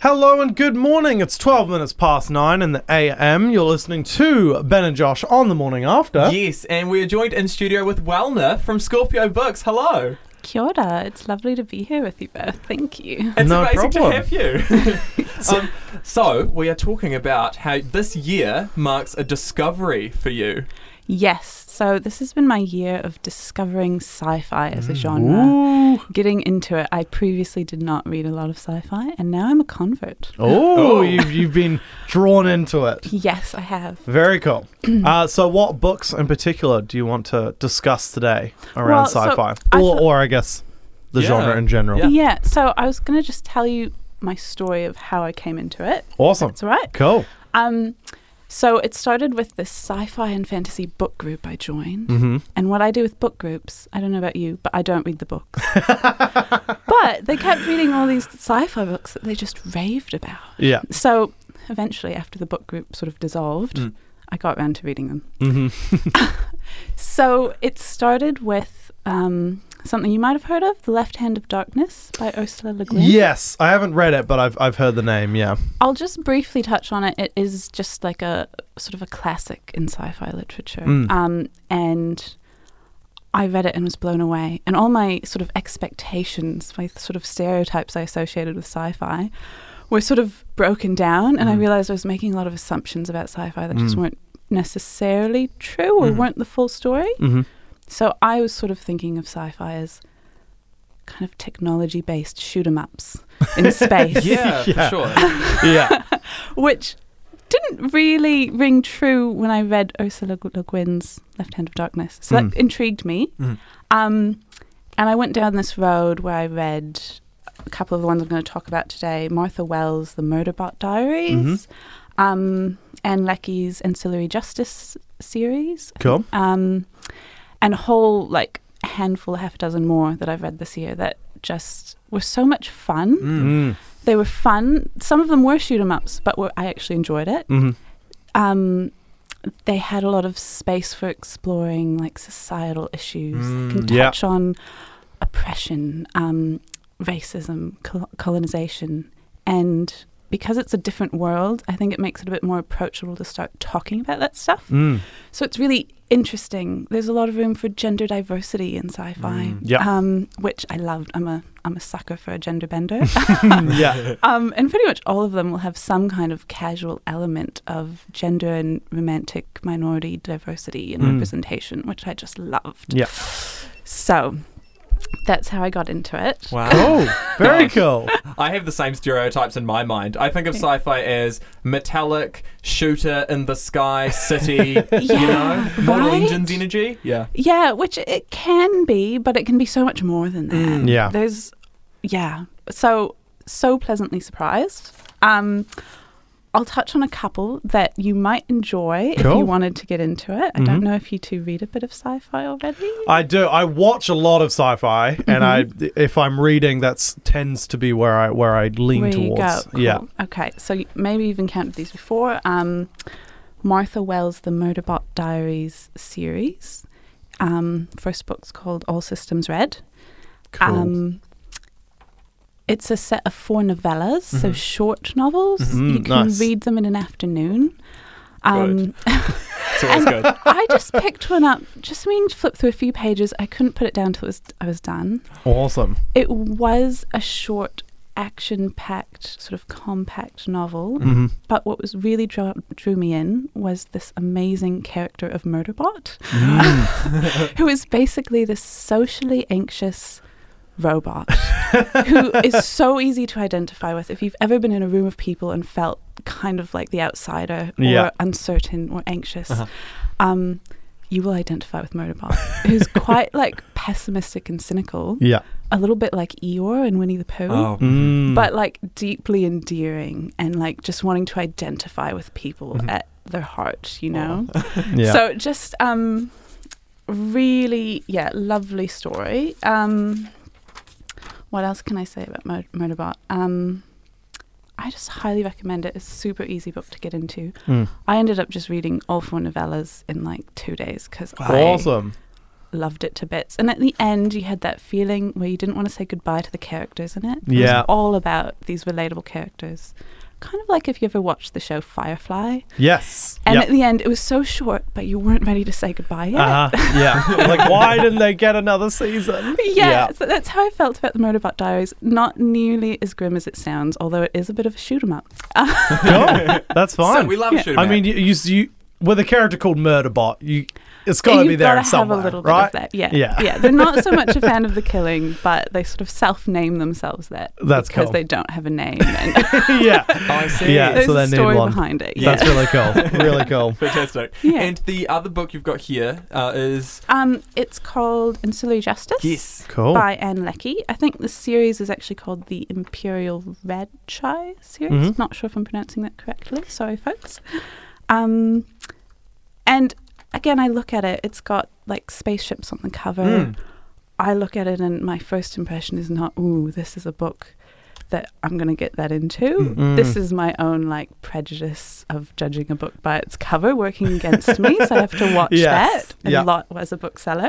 Hello and good morning. It's 12 minutes past 9 in the AM. You're listening to Ben and Josh on The Morning After. Yes, and we are joined in studio with Wellner from Scorpio Books. Hello. Kia ora. It's lovely to be here with you both. Thank you. It's No amazing problem. to have you. So, we are talking about how this year marks a discovery for you. Yes. So this has been my year of discovering sci-fi as a genre. Ooh. Getting into it. I previously did not read a lot of sci-fi, and now I'm a convert. Oh, Oh. you've been drawn into it. Yes, I have. Very cool. So what books in particular do you want to discuss today around Well, so sci-fi? I Or I guess the Yeah. genre in general. Yeah. Yeah. So I was going to just tell you my story of how I came into it. Awesome. That's all right. Cool. So it started with this sci-fi and fantasy book group I joined. Mm-hmm. And what I do with book groups, I don't know about you, but I don't read the books. But they kept reading all these sci-fi books that they just raved about. Yeah. So eventually, after the book group sort of dissolved, Mm. I got around to reading them. Mm-hmm. So it started with something you might have heard of, The Left Hand of Darkness by Ursula Le Guin. Yes, I haven't read it, but I've heard the name. Yeah. I'll just briefly touch on it. It is just like a sort of a classic in sci-fi literature. And I read it and was blown away. And all my sort of expectations, my sort of stereotypes I associated with sci-fi were sort of broken down. And I realized I was making a lot of assumptions about sci-fi that just weren't necessarily true or weren't the full story. Mm-hmm. So I was sort of thinking of sci-fi as kind of technology-based shoot-'em-ups in space. Yeah, Yeah. for sure. Yeah. Which didn't really ring true when I read Ursula Le Guin's Left Hand of Darkness. So that intrigued me. Mhm. And I went down this road where I read a couple of the ones I'm going to talk about today. Martha Wells' The Murderbot Diaries, Anne Leckie's Ancillary Justice series, Cool. and a whole handful, half a dozen more that I've read this year that just were so much fun. Mm. They were fun. Some of them were shoot-'em-ups, but I actually enjoyed it. Mm-hmm. They had a lot of space for exploring societal issues. They can Yeah. touch on oppression, racism, colonization, and because it's a different world, I think it makes it a bit more approachable to start talking about that stuff. Mm. So it's really interesting. There's a lot of room for gender diversity in sci-fi, Yeah. which I loved. I'm a sucker for a gender bender. Yeah. And pretty much all of them will have some kind of casual element of gender and romantic minority diversity and representation, which I just loved. Yeah. So that's how I got into it. Wow. Cool. Very cool. I have the same stereotypes in my mind. I think of sci-fi as metallic, shooter in the sky, city, Mortal right? Engines energy. Yeah. Yeah, which it can be, but it can be so much more than that. Yeah. So pleasantly surprised. I'll touch on a couple that you might enjoy if Cool. you wanted to get into it. I don't know if you two read a bit of sci-fi already. I do. I watch a lot of sci-fi, and if I'm reading, that tends to be where I lean Where you towards. go. Cool. Yeah. Okay, so maybe you've encountered these before. Martha Wells' The Murderbot Diaries series. First book's called All Systems Red. Cool. It's a set of 4 novellas, so short novels. You can Nice. read them in an afternoon. Good. It's always good. I just picked one up, just meaning to flip through a few pages. I couldn't put it down till I was done. Awesome. It was a short, action-packed, sort of compact novel. Mm-hmm. But what was really drew me in was this amazing character of Murderbot, who is basically this socially anxious robot who is so easy to identify with. If you've ever been in a room of people and felt kind of like the outsider or Yeah. uncertain or anxious, you will identify with Murderbot, who's quite pessimistic and cynical, Yeah. a little bit like Eeyore and Winnie the Pooh. Oh. But deeply endearing and just wanting to identify with people at their heart, Yeah. So just really, lovely story. What else can I say about Murderbot? I just highly recommend it. It's a super easy book to get into. I ended up just reading all 4 novellas in 2 days because Awesome. loved it to bits. And at the end, you had that feeling where you didn't want to say goodbye to the characters in it. It Yeah. was all about these relatable characters. Kind of like if you ever watched the show Firefly. Yes. And Yep. at the end, it was so short, but you weren't ready to say goodbye yet. Yeah. Like, why didn't they get another season? Yeah, so that's how I felt about the Murderbot Diaries. Not nearly as grim as it sounds, although it is a bit of a shoot 'em up. Cool. That's fine. So we love shooting. I mean, you with a character called Murderbot, it's got to be there You've somewhere, have a little right? bit of that. Yeah. Yeah. They're not so much a fan of the killing, but they sort of self-name themselves that That's because cool. they don't have a name. And Yeah. I see. Yeah. there's so they a need story one. behind it. Yeah. That's really cool. Really cool. Fantastic. Yeah. And the other book you've got here is It's called Ancillary Justice. Cool. By Anne Leckie. I think the series is actually called the Imperial Red Chai series. Mhm. Not sure if I'm pronouncing that correctly. Sorry, folks. And again, I look at it. It's got like spaceships on the cover. I look at it, and my first impression is not, "Ooh, this is a book that I'm going to get that into." This is my own like prejudice of judging a book by its cover working against me. So I have to watch Yes. that Yeah. a lot as a bookseller.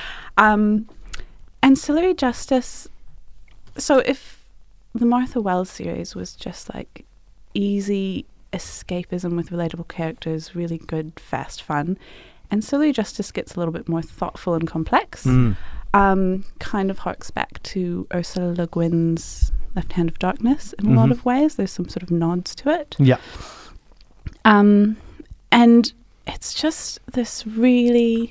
Ancillary Justice. So if the Martha Wells series was just like easy escapism with relatable characters, really good, fast fun, Ancillary Justice gets a little bit more thoughtful and complex. Kind of harks back to Ursula Le Guin's Left Hand of Darkness in a lot of ways. There's some sort of nods to it. Yeah. And it's just this really,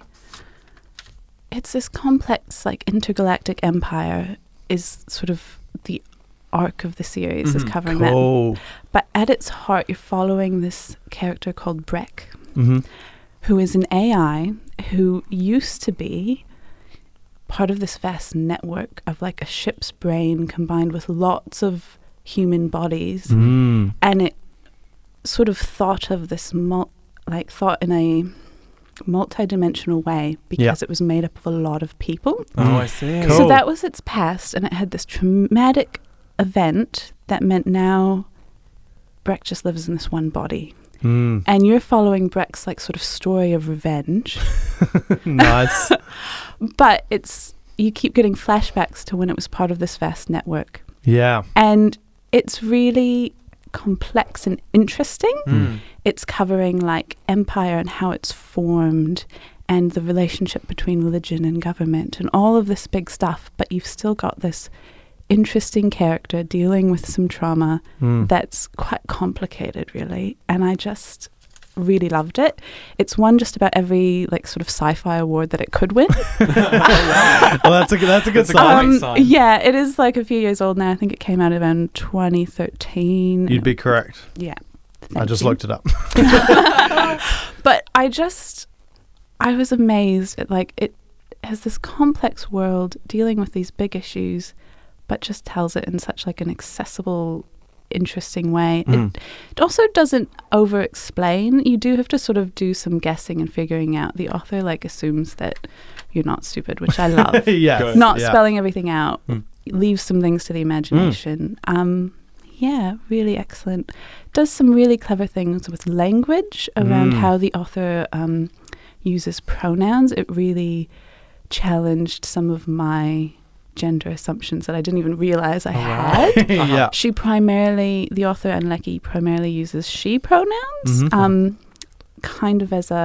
it's this complex, like, intergalactic empire is sort of the arc of the series, is covering that. Cool. But at its heart, you're following this character called Breck, Mm-hmm. who is an AI who used to be part of this vast network of like a ship's brain combined with lots of human bodies. Mm. And it sort of thought of this, thought in a multi-dimensional way because it was made up of a lot of people. Oh, I see. Cool. So that was its past, and it had this traumatic event that meant now Breck just lives in this one body. Mm. And you're following Breck's like sort of story of revenge. Nice. But you keep getting flashbacks to when it was part of this vast network. Yeah. And it's really complex and interesting. Mm. It's covering like empire and how it's formed and the relationship between religion and government and all of this big stuff. But you've still got this interesting character dealing with some trauma that's quite complicated, really. And I just really loved it. It's won just about every like sort of sci-fi award that it could win. Well, that's a good sign. great sign. Yeah, it is like a few years old now. I think it came out around 2013. You'd be correct. Yeah. I just looked it up. But I was amazed at like it has this complex world dealing with these big issues, but just tells it in such like an accessible, interesting way. It also doesn't over explain. You do have to sort of do some guessing and figuring out. The author like assumes that you're not stupid, which I love. Yes. Good. Not Yeah. spelling everything out. Leaves some things to the imagination. Yeah, really excellent. Does some really clever things with language around how the author uses pronouns. It really challenged some of my gender assumptions that I didn't even realize I had. Yeah. The author Anne Leckie primarily uses she pronouns, kind of as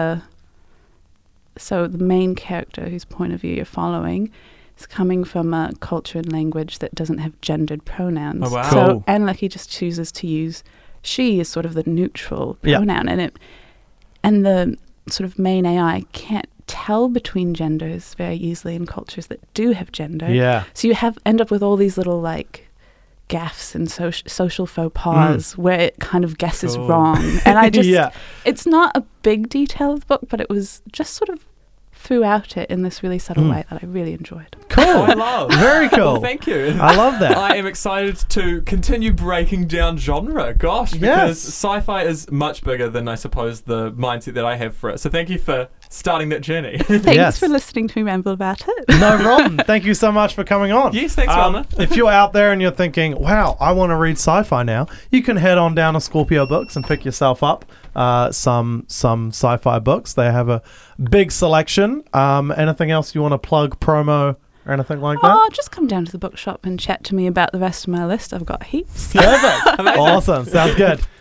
so the main character whose point of view you're following is coming from a culture and language that doesn't have gendered pronouns. Oh, wow. So Cool. Anne Leckie just chooses to use she as sort of the neutral Yeah. pronoun, and the sort of main AI can't tell between genders very easily in cultures that do have gender. Yeah. So you end up with all these little like gaffes and social faux pas where it kind of guesses Cool. wrong. And I just, Yeah. it's not a big detail of the book, but it was just sort of throughout it in this really subtle way that I really enjoyed. Cool. I love. Very cool. Well, thank you. I love that. I am excited to continue breaking down genre. Gosh, because Yes. sci-fi is much bigger than I suppose the mindset that I have for it. So thank you for starting that journey. Thanks Yes. for listening to me ramble about it. No problem. Thank you so much for coming on. Yes, thanks, Rama. If you're out there and you're thinking, wow, I want to read sci-fi now, you can head on down to Scorpio Books and pick yourself up some sci-fi books. They have a big selection. Anything else you want to plug, promo, or anything like that? Oh, just come down to the bookshop and chat to me about the rest of my list. I've got heaps. Perfect. Awesome. Sounds good.